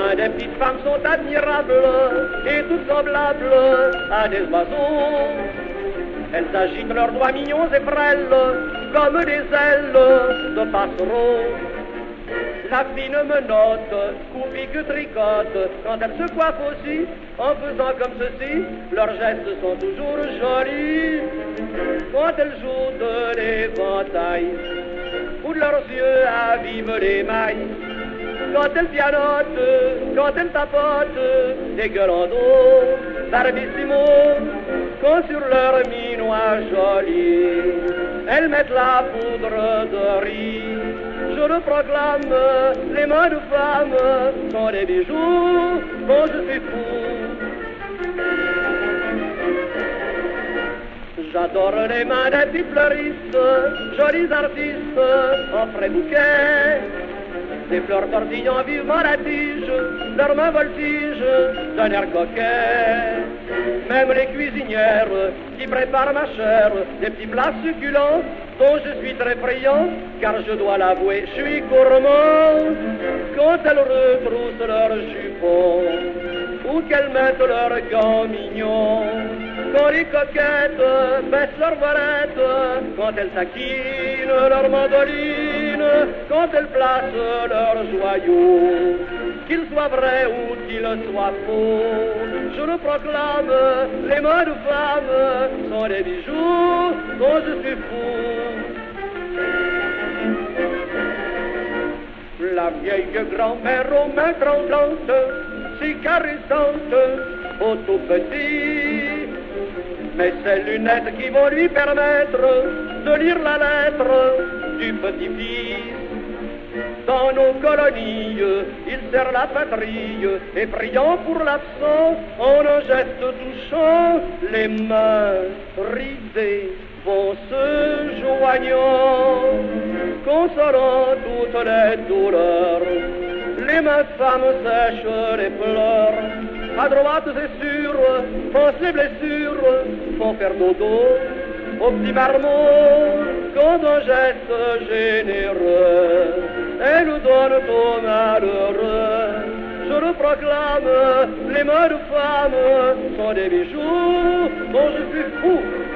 mains des petites femmes sont admirables et toutes semblables à des oiseaux. Elles agitent leurs doigts mignons et frêles comme des ailes de passereaux. La fine menotte, coupée que tricote, quand elle se coiffe aussi, en faisant comme ceci, leurs gestes sont toujours jolis. Quand elles jouent de l'éventail, où de leurs yeux avivent les mailles. Quand elles pianotent, quand elles tapotent, des gueules d'eau, barbissimo, quand sur leur minois joli, elles mettent la poudre de riz. Je le proclame, les mains de femme sont des bijoux dont je suis fou. J'adore les mains des petites fleuristes, jolis artistes en frais bouquets. Des fleurs tortillant vivement la tige, leurs mains voltigent d'un air coquet. Même les cuisinières qui préparent ma chair, des petits plats succulents dont je suis très friand, car je dois l'avouer, je suis gourmand. Quand elles retroussent leurs jupons ou qu'elles mettent leurs gants mignons, quand les coquettes baissent leurs voilettes, quand elles taquinent leur mandoline, quand elles placent leurs joyaux, qu'ils soient vrais ou qu'ils soient faux, je le proclame, les mains de femme sont des bijoux dont je suis fou. La vieille grand-mère aux mains tremblantes, si caressante, au tout petit, mais ces lunettes qui vont lui permettre de lire la lettre du petit-fils. Dans nos colonies, il sert la patrie, et priant pour l'absent, en un geste touchant, les mains ridées vont se joignant, consolant toutes les douleurs. Les mains femmes sèchent les pleurs, à droite c'est sûr, pensent les blessures, font faire dodo au petit marmot, quand un geste généreux, elle nous donne au malheureux. Je le proclame, les mains de femme sont des bijoux dont je suis fou.